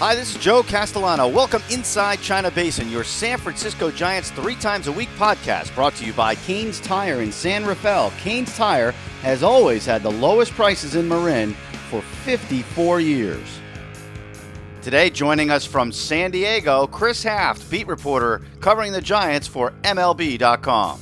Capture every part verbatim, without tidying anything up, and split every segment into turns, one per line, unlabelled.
Hi, this is Joe Castellano. Welcome inside China Basin, your San Francisco Giants three times a week podcast, brought to you by Canes Tire in San Rafael. Canes Tire has always had the lowest prices in Marin for fifty-four years. Today, joining us from San Diego, Chris Haft, beat reporter covering the Giants for M L B dot com.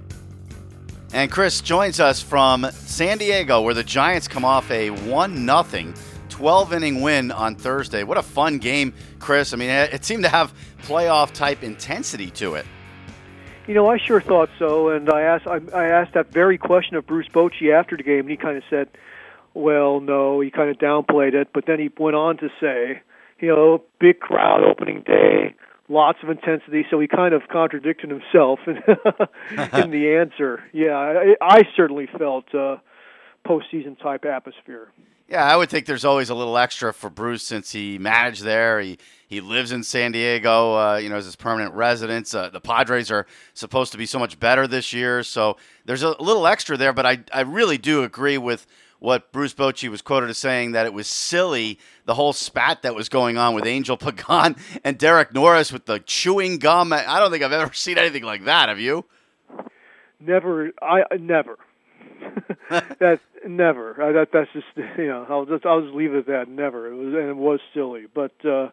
And Chris joins us from San Diego, where the Giants come off a one nothing twelve-inning win on Thursday. What a fun game, Chris. I mean, it seemed to have playoff-type intensity to it.
You know, I sure thought so, and I asked I, I asked that very question of Bruce Bochy after the game, and he kind of said, well, no, he kind of downplayed it, but then he went on to say, you know, big crowd opening day, lots of intensity, so he kind of contradicted himself in, in the answer. Yeah, I, I certainly felt uh, postseason-type atmosphere.
Yeah, I would think there's always a little extra for Bruce since he managed there. He he lives in San Diego, uh, you know, as his permanent residence. Uh, the Padres are supposed to be so much better this year, so there's a little extra there. But I I really do agree with what Bruce Bochy was quoted as saying, that it was silly, the whole spat that was going on with Angel Pagan and Derek Norris with the chewing gum. I don't think I've ever seen anything like that. Have you?
Never. I never. that never. I, that that's just you know. I'll just I'll just leave it at that. Never. It was and it was silly, but uh,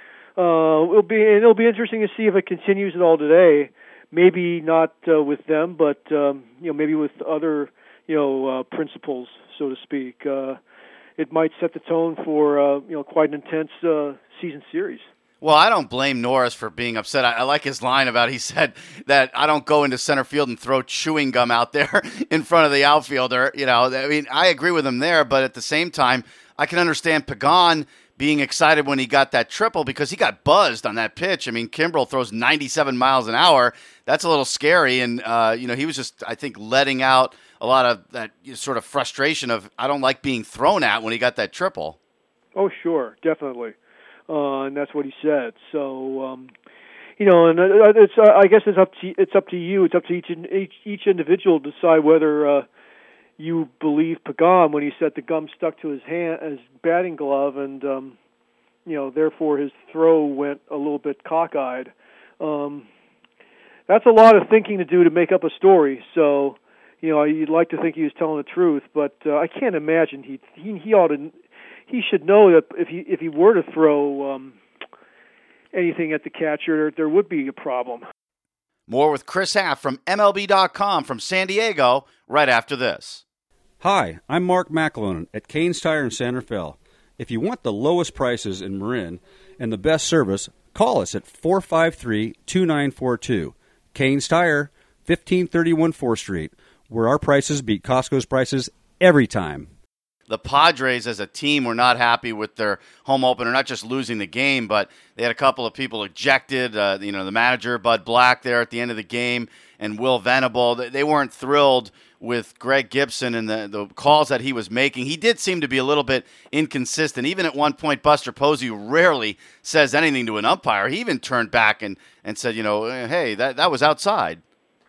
uh, it'll be and it'll be interesting to see if it continues at all today. Maybe not uh, with them, but um, you know, maybe with other you know uh, principals, so to speak. Uh, it might set the tone for uh, you know quite an intense uh, season series.
Well, I don't blame Norris for being upset. I, I like his line about, he said that I don't go into center field and throw chewing gum out there in front of the outfielder. You know, I mean, I agree with him there, but at the same time, I can understand Pagan being excited when he got that triple because he got buzzed on that pitch. I mean, Kimbrel throws ninety-seven miles an hour. That's a little scary. And, uh, you know, he was just, I think, letting out a lot of that sort of frustration of, I don't like being thrown at when he got that triple.
Oh, sure, definitely. Uh, and that's what he said. So, um, you know, and it's uh, I guess it's up to it's up to you. It's up to each each, each individual to decide whether uh, you believe Pagan when he said the gum stuck to his hand, his batting glove, and um, you know, therefore his throw went a little bit cockeyed. Um, that's a lot of thinking to do to make up a story. So, you know, you'd like to think he was telling the truth, but uh, I can't imagine he he he ought to. He should know that if he if he were to throw um, anything at the catcher, there would be a problem.
More with Chris Haft from M L B dot com from San Diego right after this.
Hi, I'm Mark McAloon at Canes Tire in San Rafael. If you want the lowest prices in Marin and the best service, call us at four five three, two nine four two. Canes Tire, fifteen thirty-one fourth Street, where our prices beat Costco's prices every time.
The Padres as a team were not happy with their home opener, not just losing the game, but they had a couple of people ejected. Uh, you know, the manager, Bud Black, there at the end of the game, and Will Venable. They weren't thrilled with Greg Gibson and the, the calls that he was making. He did seem to be a little bit inconsistent. Even at one point, Buster Posey rarely says anything to an umpire. He even turned back and, and said, you know, hey, that, that was outside.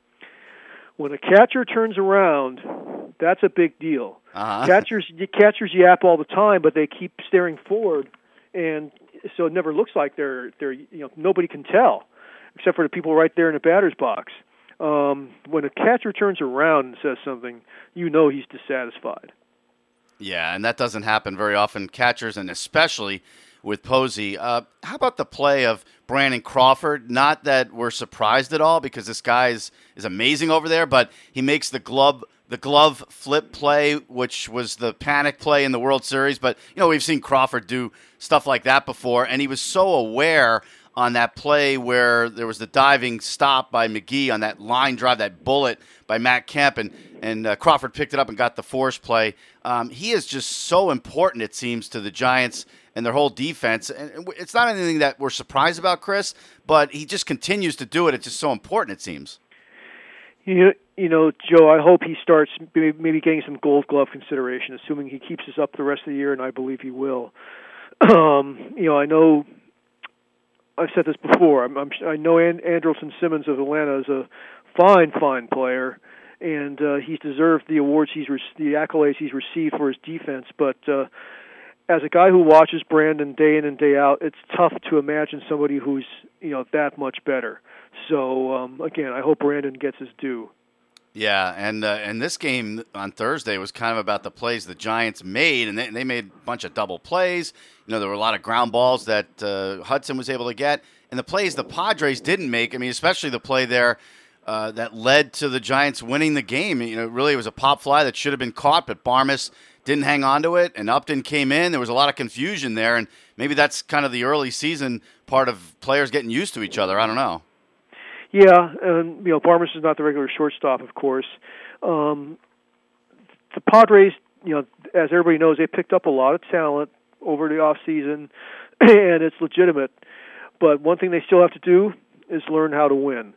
When a catcher turns around, that's a big deal.
Uh-huh.
Catchers, catchers yap all the time, but they keep staring forward, and so it never looks like they're they're you know nobody can tell, except for the people right there in the batter's box. Um, when a catcher turns around and says something, you know he's dissatisfied.
Yeah, and that doesn't happen very often. Catchers, and especially with Posey. Uh, how about the play of Brandon Crawford? Not that we're surprised at all because this guy is, is amazing over there, but he makes the glove the glove flip play, which was the panic play in the World Series. But, you know, we've seen Crawford do stuff like that before, and he was so aware on that play where there was the diving stop by McGee on that line drive, that bullet by Matt Kemp, and, and uh, Crawford picked it up and got the force play. Um, he is just so important, it seems, to the Giants and their whole defense. And it's not anything that we're surprised about, Chris, but he just continues to do it. It's just so important, it seems.
You, you know, Joe, I hope he starts maybe getting some Gold Glove consideration, assuming he keeps this up the rest of the year, and I believe he will. Um, you know, I know I've said this before. I'm, I'm, I know and- Andrelton Simmons of Atlanta is a fine, fine player, and uh, he's deserved the awards he's re- the accolades he's received for his defense. But uh, as a guy who watches Brandon day in and day out, it's tough to imagine somebody who's, you know, that much better. So, um, again, I hope Brandon gets his due.
Yeah, and uh, and this game on Thursday was kind of about the plays the Giants made, and they, they made a bunch of double plays. You know, there were a lot of ground balls that uh, Hudson was able to get, and the plays the Padres didn't make. I mean, especially the play there uh, that led to the Giants winning the game. You know, really it was a pop fly that should have been caught, but Barmes didn't hang on to it, and Upton came in. There was a lot of confusion there, and maybe that's kind of the early season part of players getting used to each other. I don't know.
Yeah, and you know, Barmes is not the regular shortstop, of course. Um, the Padres, you know, as everybody knows, they picked up a lot of talent over the off season, and it's legitimate. But one thing they still have to do is learn how to win.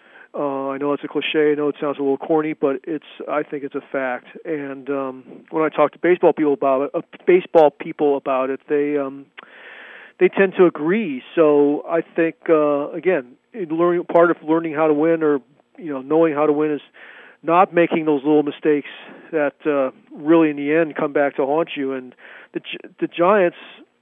Uh, I know it's a cliche. I know it sounds a little corny, but it's. I think it's a fact. And um, when I talk to baseball people about it, uh, baseball people about it, they um, they tend to agree. So I think uh, again. Learning part of learning how to win, or you know, knowing how to win, is not making those little mistakes that uh, really, in the end, come back to haunt you. And the the Giants,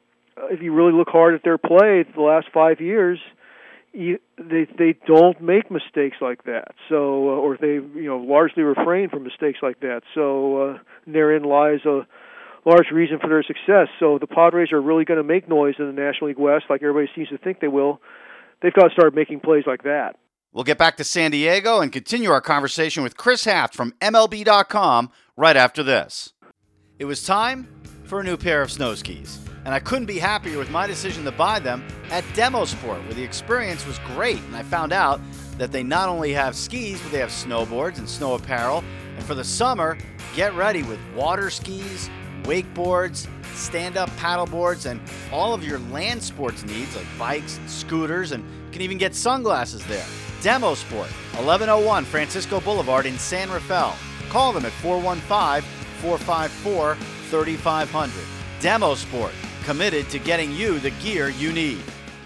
if you really look hard at their play the last five years, you, they they don't make mistakes like that. So, uh, or they you know largely refrain from mistakes like that. So, uh, therein lies a large reason for their success. So, the Padres are really going to make noise in the National League West, like everybody seems to think they will. They've got to start making plays like that.
We'll get back to San Diego and continue our conversation with Chris Haft from M L B dot com right after this. It was time for a new pair of snow skis, and I couldn't be happier with my decision to buy them at Demo Sport, where the experience was great, and I found out that they not only have skis, but they have snowboards and snow apparel, and for the summer, get ready with water skis, wakeboards, stand-up paddleboards, and all of your land sports needs like bikes and scooters, and you can even get sunglasses there. Demo Sport, eleven oh one Francisco Boulevard in San Rafael. Call them at four one five, four five four, three five zero zero. Demo Sport, committed to getting you the gear you need.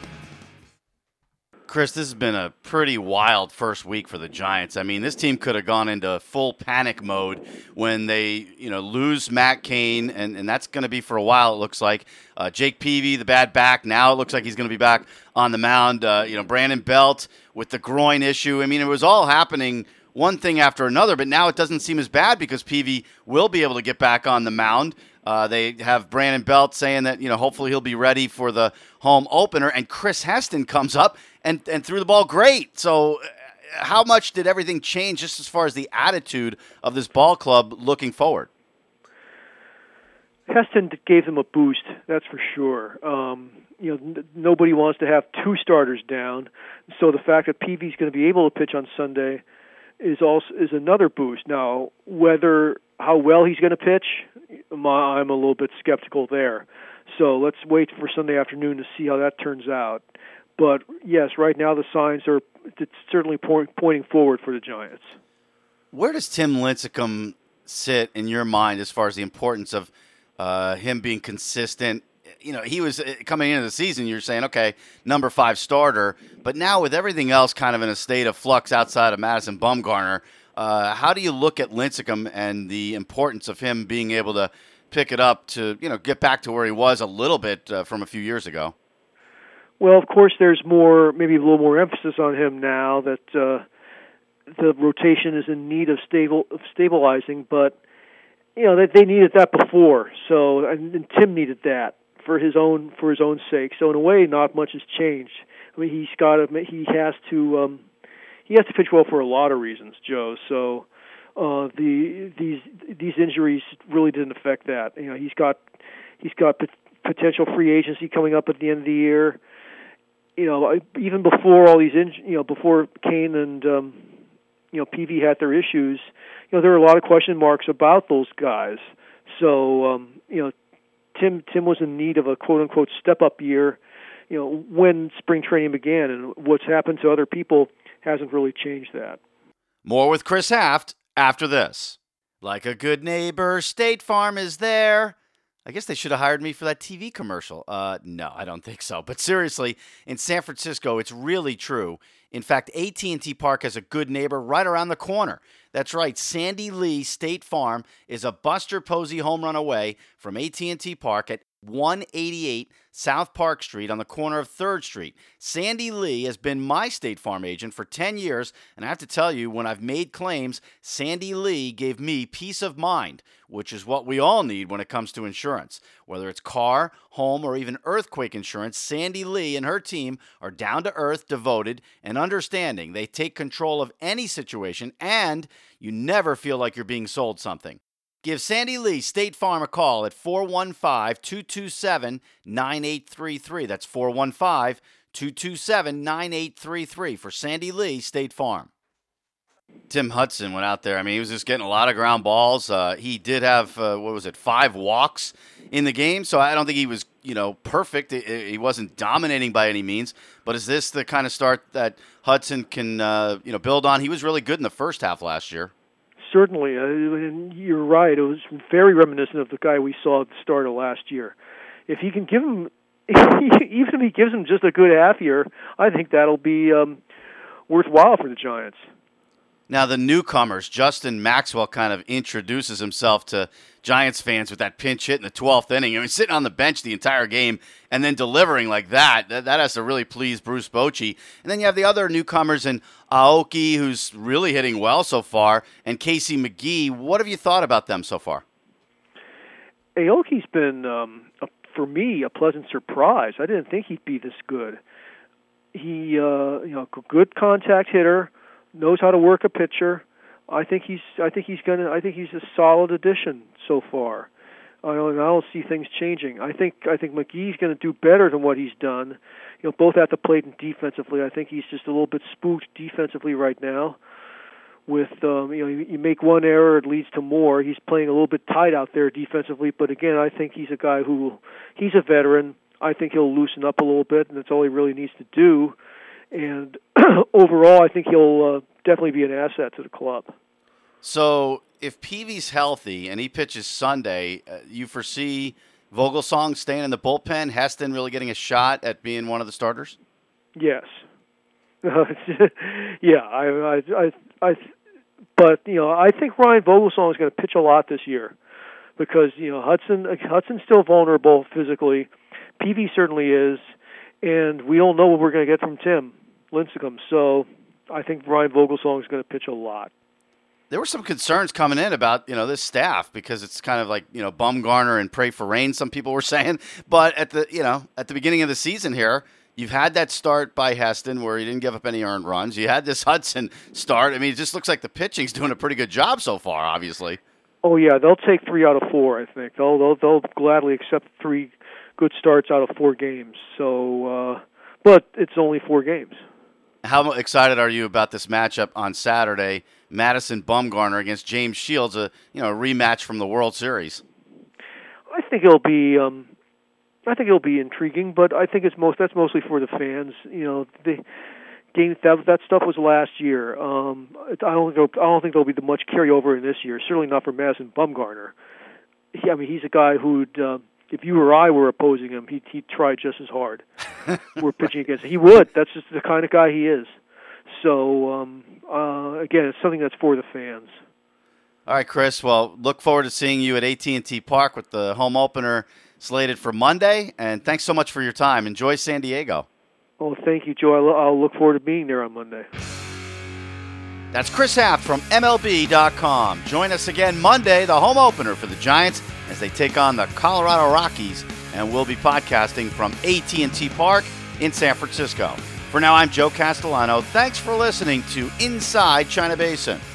Chris, this has been a pretty wild first week for the Giants. I mean, this team could have gone into full panic mode when they, you know, lose Matt Cain, and, and that's going to be for a while, it looks like. Uh, Jake Peavy, the bad back, now it looks like he's going to be back on the mound. Uh, you know, Brandon Belt with the groin issue. I mean, it was all happening one thing after another, but now it doesn't seem as bad because Peavy will be able to get back on the mound. Uh, they have Brandon Belt saying that, you know, hopefully he'll be ready for the home opener, and Chris Heston comes up and, and threw the ball great. So how much did everything change just as far as the attitude of this ball club looking forward?
Heston gave them a boost, that's for sure. Um, you know, n- nobody wants to have two starters down, so the fact that Peavy's going to be able to pitch on Sunday is also is another boost. Now, whether how well he's going to pitch, my, I'm a little bit skeptical there. So let's wait for Sunday afternoon to see how that turns out. But yes, right now the signs are it's certainly point, pointing forward for the Giants.
Where does Tim Lincecum sit in your mind as far as the importance of uh, him being consistent? You know, he was coming into the season, you're saying, okay, number five starter. But now with everything else kind of in a state of flux outside of Madison Bumgarner, uh, how do you look at Lincecum and the importance of him being able to pick it up to, you know, get back to where he was a little bit uh, from a few years ago?
Well, of course, there's more, maybe a little more emphasis on him now that uh, the rotation is in need of stable of stabilizing. But you know, they, they needed that before, so and, and Tim needed that for his own for his own sake. So in a way, not much has changed. I mean, he's got to he has to um, he has to pitch well for a lot of reasons, Joe. So uh, the these these injuries really didn't affect that. You know, he's got he's got pot- potential free agency coming up at the end of the year. You know, even before all these, in, you know, before Cain and um, you know Peavy had their issues, you know, there were a lot of question marks about those guys. So um, you know, Tim Tim was in need of a quote unquote step up year, you know, when spring training began, and what's happened to other people hasn't really changed that.
More with Chris Haft after this. Like a good neighbor, State Farm is there. I guess they should have hired me for that T V commercial. Uh, no, I don't think so. But seriously, in San Francisco, it's really true. In fact, A T and T Park has a good neighbor right around the corner. That's right, Sandy Lee State Farm is a Buster Posey home run away from A T and T Park at one eighty-eight South Park Street on the corner of third Street. Sandy Lee has been my State Farm agent for ten years, and I have to tell you, when I've made claims, Sandy Lee gave me peace of mind, which is what we all need when it comes to insurance. Whether it's car, home, or even earthquake insurance, Sandy Lee and her team are down to earth, devoted, and understanding. They take control of any situation, and you never feel like you're being sold something. Give Sandy Lee State Farm a call at four one five, two two seven, nine eight three three. That's four one five, two two seven, nine eight three three for Sandy Lee State Farm. Tim Hudson went out there. I mean, he was just getting a lot of ground balls. Uh, he did have, uh, what was it, five walks in the game, so I don't think he was, you know, perfect. He wasn't dominating by any means, but is this the kind of start that Hudson can, uh, you know, build on? He was really good in the first half last year.
Certainly, uh, and you're right. It was very reminiscent of the guy we saw at the start of last year. If he can give him, even if he gives him just a good half year, I think that'll be um, worthwhile for the Giants.
Now, the newcomers, Justin Maxwell kind of introduces himself to Giants fans with that pinch hit in the twelfth inning. I mean, sitting on the bench the entire game and then delivering like that, that, that has to really please Bruce Bochy. And then you have the other newcomers in Aoki, who's really hitting well so far, and Casey McGee. What have you thought about them so far?
Aoki's been, um, a, for me, a pleasant surprise. I didn't think he'd be this good. He, uh, you know, good contact hitter, knows how to work a pitcher. I think he's. I think he's gonna. I think he's a solid addition so far. I don't, I don't see things changing. I think. I think McGee's going to do better than what he's done. You know, both at the plate and defensively. I think he's just a little bit spooked defensively right now. With um, you know, you, you make one error, it leads to more. He's playing a little bit tight out there defensively. But again, I think he's a guy who. He's a veteran. I think he'll loosen up a little bit, and that's all he really needs to do. And overall, I think he'll uh, definitely be an asset to the club.
So if Peavy's healthy and he pitches Sunday, uh, you foresee Vogelsong staying in the bullpen, Heston really getting a shot at being one of the starters?
Yes. yeah, I, I, I, I, but you know, I think Ryan Vogelsong is going to pitch a lot this year because you know Hudson, Hudson's still vulnerable physically. Peavy certainly is. And we don't know what we're going to get from Tim Lincecum. So I think Ryan Vogelsong is going to pitch a lot.
There were some concerns coming in about, you know, this staff because it's kind of like, you know, Bumgarner and pray for rain, some people were saying. But at the, you know, at the beginning of the season here, you've had that start by Heston where he didn't give up any earned runs. You had this Hudson start. I mean, it just looks like the pitching's doing a pretty good job so far, obviously.
Oh, yeah, they'll take three out of four, I think. They'll, they'll, they'll gladly accept three good starts out of four games. So, uh, but it's only four games.
How excited are you about this matchup on Saturday, Madison Bumgarner against James Shields, a you know a rematch from the World Series?
I think it'll be, um, I think it'll be intriguing, but I think it's most that's mostly for the fans. You know, the game that that stuff was last year. Um, I don't think I don't think there'll be much carryover in this year. Certainly not for Madison Bumgarner. He, I mean, he's a guy who'd. Uh, If you or I were opposing him, he'd, he'd try just as hard. We're pitching against him. He would. That's just the kind of guy he is. So, um, uh, again, it's something that's for the fans.
All right, Chris. Well, look forward to seeing you at A T and T Park with the home opener slated for Monday. And thanks so much for your time. Enjoy San Diego.
Oh, thank you, Joe. I'll, I'll look forward to being there on Monday.
That's Chris Haft from M L B dot com. Join us again Monday, the home opener for the Giants, as they take on the Colorado Rockies, and we'll be podcasting from A T and T Park in San Francisco. For now, I'm Joe Castellano. Thanks for listening to Inside China Basin.